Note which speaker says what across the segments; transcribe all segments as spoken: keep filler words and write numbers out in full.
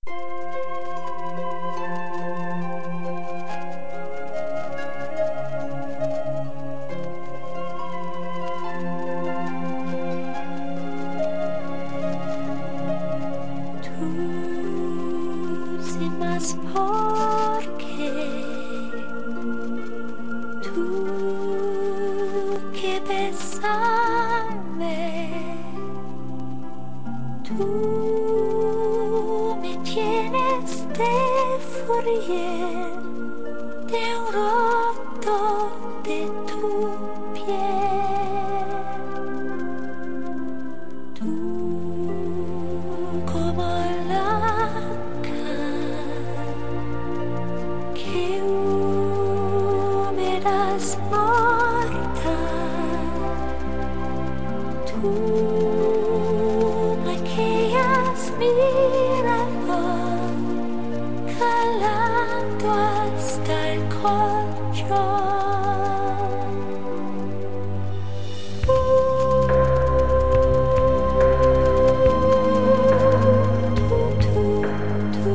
Speaker 1: Porque tú que besame, tú me tienes de furia, de un roto de tu piel. Tú como la tú me quedas mirando, calando hasta el colchón. Uh, tú, tú, tú.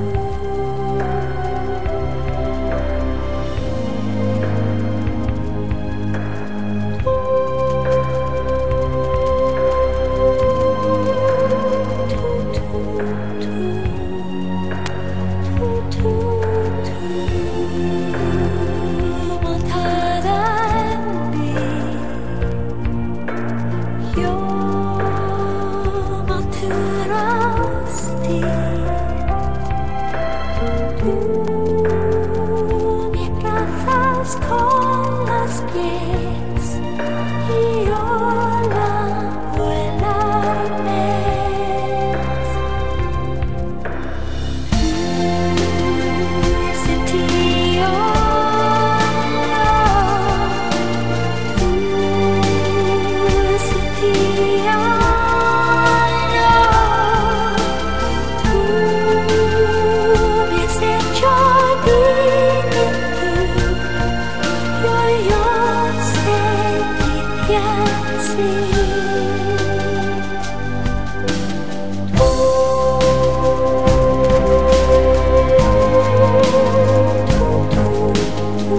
Speaker 1: Con los pies y yo la vuela al mes. Ese tío no, ese tío no, tú me has hecho vivir. Yo sé que así tú, tú, tú, tú.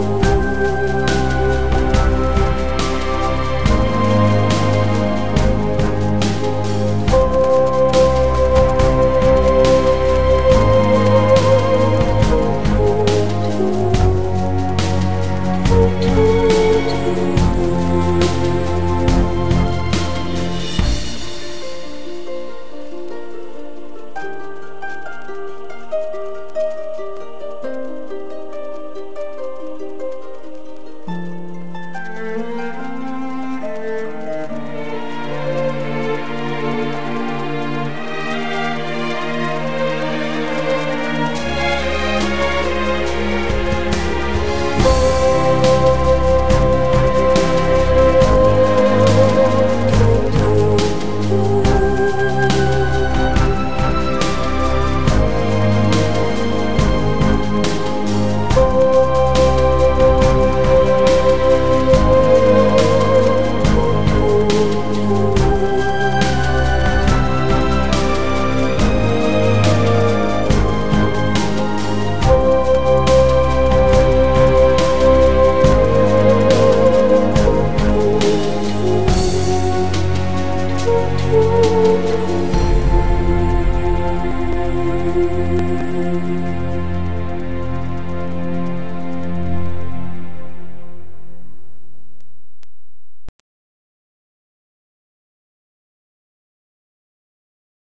Speaker 1: Thank you.